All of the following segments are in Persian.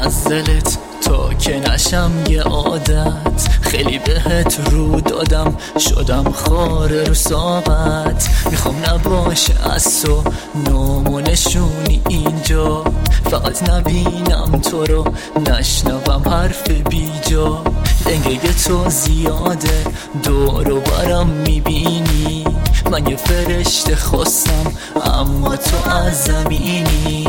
از دلت تا که نشم یه عادت، خیلی بهت رو دادم شدم خاره رو ساقت. میخوام نباشه از تو نام و نشونی اینجا، فقط نبینم تو رو نشنوم حرف بیجا. لنگه تو زیاده دور و برم میبینی، من یه فرشته خواستم اما تو از زمینی.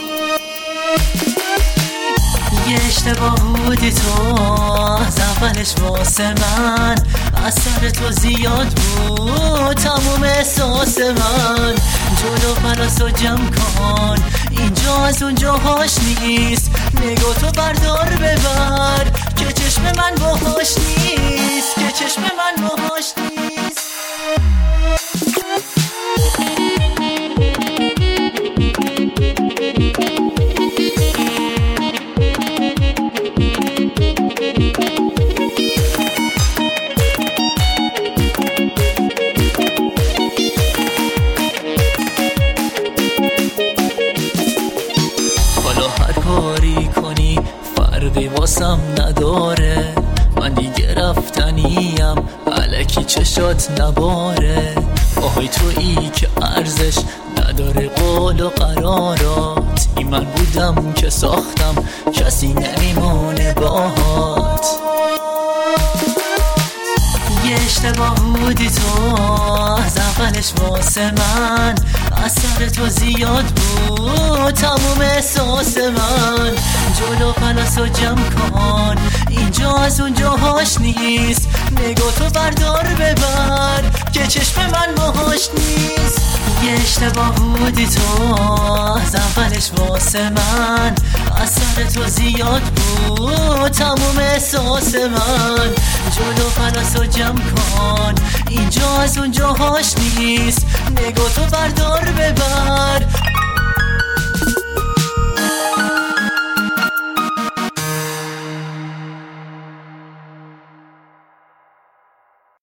یه اشتباه بودی تو از اولش واسه من، اثر تو زیاد بود تموم احساس من. جلو پلاسو جمع کن اینجا از اونجاهاش نیست، نگاه تو بردار ببر که چشم من باهاش نیست، که چشم من باهاش نیست. هر کاری کنی فرقی واسم نداره، من دیگه رفتنیم الکی چشات نباره. آهای تویی که ارزش نداره قول و قرارات، این من بودم که ساختم کسی نمیمونه باهات. یه اشتباه بودی تو از اولش واسه من، اثر تو زیاد بود تموم احساس من. جلو پلاسو جمع کن اینجا از اونجاهاش نیست، نگاه تو بردار ببر که چشم من باهاش نیست. یه اشتباه بودی تو از اولش واسه من، اثر تو زیاد بود تموم احساس من. جلو پلاسو جمع کن اینجا از اونجاهاش نیست، نگاه تو بردار ببر